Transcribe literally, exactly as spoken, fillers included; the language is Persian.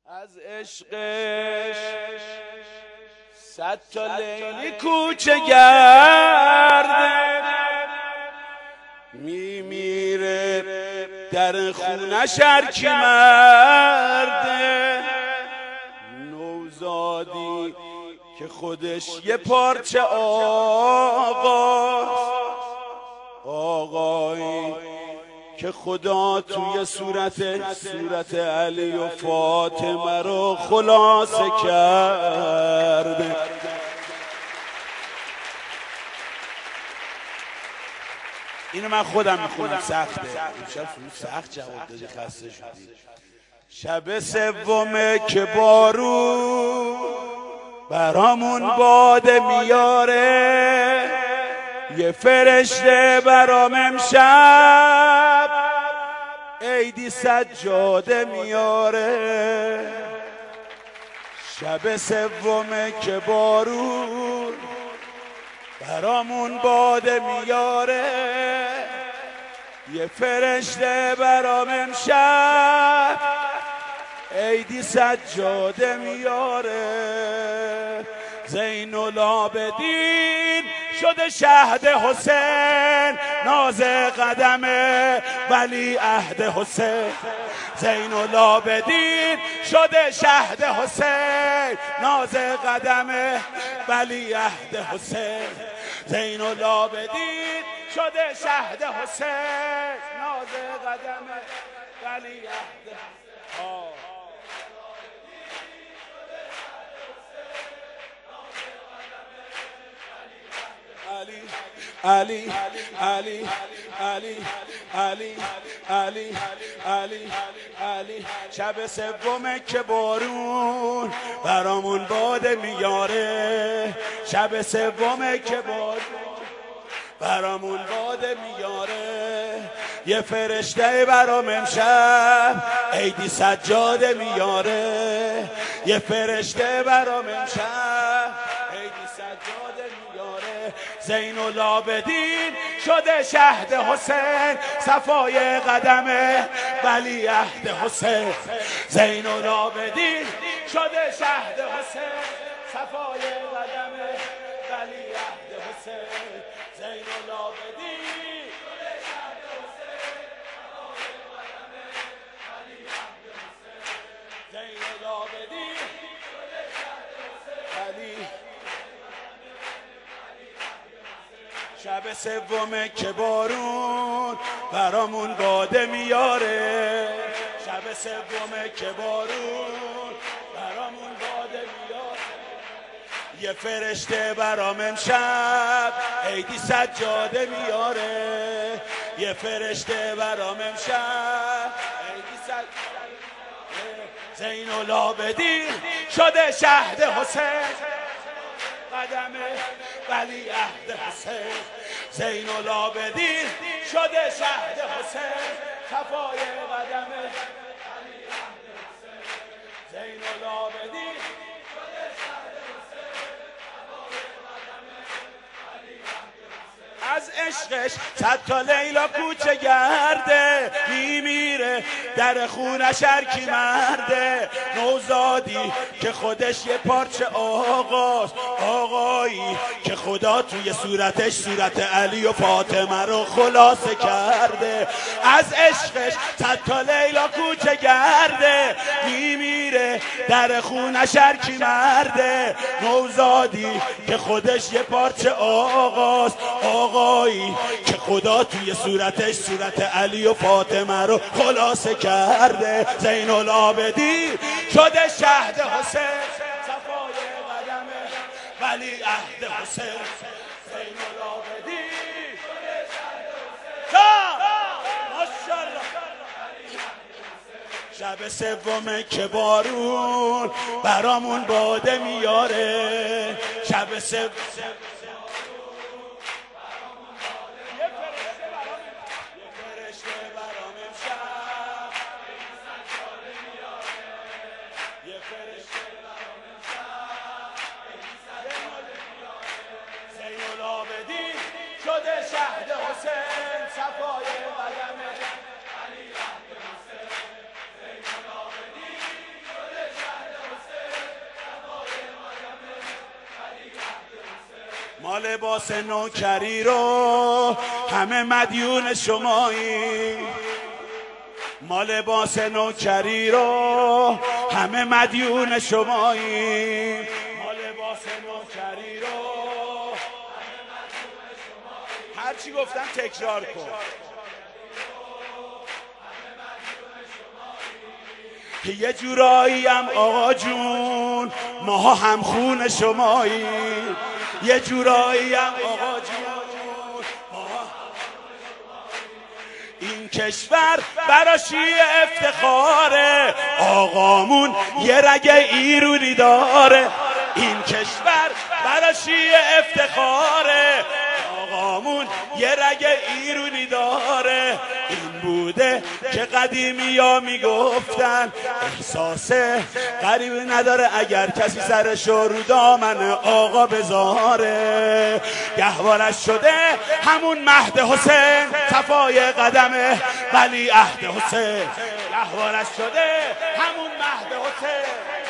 از عشقش صد تا لیلی کوچه گرده میمیره در خونش هرکی مرده، نوزادی که خودش یه پارچه آقاست، آقایی که خدا توی صورت صورت علی و فاطمه رو خلاصه کرده. اینو من خودم میخونم، سخته امشب سخت جواب دادی، خسته شدی. شب سومه که بارون برامون باده میاره، یه فرشته برام امشب عیدی سجاده میاره. شب سومه که بارون برامون باده میاره، یه فرشته برام امشب عیدی سجاده میاره. زین العابدین شده شهد حسین، ناز قدم ولی عهد حسین. زین العابدین شده شهد حسین، ناز قدم ولی عهد حسین. زین العابدین شده شهد حسین، ناز قدم ولی عهد حسین. علی علی علی علی علی علی علی علی. شب سومه که بارون برامون باده میاره، شب سومه که بارون برامون باده میاره، یه فرشته برام امشب عیدی سجاده میاره. یه فرشته برام امشب عیدی سجاده میاره. زین العابدین شده شهد حسین، صفای قدمه ولی عهد حسین. زین العابدین شده شهد حسین، صفای قدمه ولی عهد حسین. زین العابدین شده شهد حسین، صفای قدمه ولی عهد حسین. زین العابدین شده شهد حسین. شب سومه که بارون برامون باده میاره، شب سومه که بارون برامون باده میاره، یه فرشته برام امشب عیدی سجاده میاره. یه فرشته برام امشب عیدی سجاده میاره. زین العابدین شده شهد حسین، قدمه ولی عهد حسین. زین العابدین شده شهد حسین، صفای قدمه ولی عهد حسین. زین العابدین شده شهد حسین، صفای قدمه ولی عهد حسین. از عشقش صد تا لیلا کوچه گرده، میمیره در خونش هرکی مرده، نوزادی که خودش یه پارچه آقاست، آقایی که خدا توی صورتش صورت علی و فاطمه رو خلاصه کرده. از عشقش صد تا لیلا کوچه گرده، میمیره در خونش هرکی مرده، نوزادی که خودش یه پارچه آقاست، آقایی که خدا توی صورتش صورت علی و فاطمه رو خلاصه کرده. زین العابدین شده شهد حسین، صفای قدمه ولی عهد حسین. زین العابدین شده شهد حسین، ماشاءالله. شب سومه که بارون برامون باده میاره، شب سوم شده شهد حسین، صفای قدمه ولی عهد حسین. زین العابدین شده ما لباس نوکری رو همه مدیون شمایی، ما لباس نوکری رو همه مدیون شمایی، ما لباس نوکری رو همه مدیون شمایی. هر چی گفتم تکرار کن. یه جورایی هم آقا جون ماها هم خون شمایی، یه جورایی هم آقا جون ماها این کشور براشی افتخاره، آقامون یه رگ ایرونی داره، این کشور براشی افتخاره، آقامون یه رگ ایرونی داره. این بوده که قدیمی ها میگفتن احساس غریبی نداره اگر کسی سرشو رو دامن آقا بذاره. گهوارش شده همون مهد حسین، صفای قدمه ولی عهد حسین، گهوارش شده همون مهد حسین.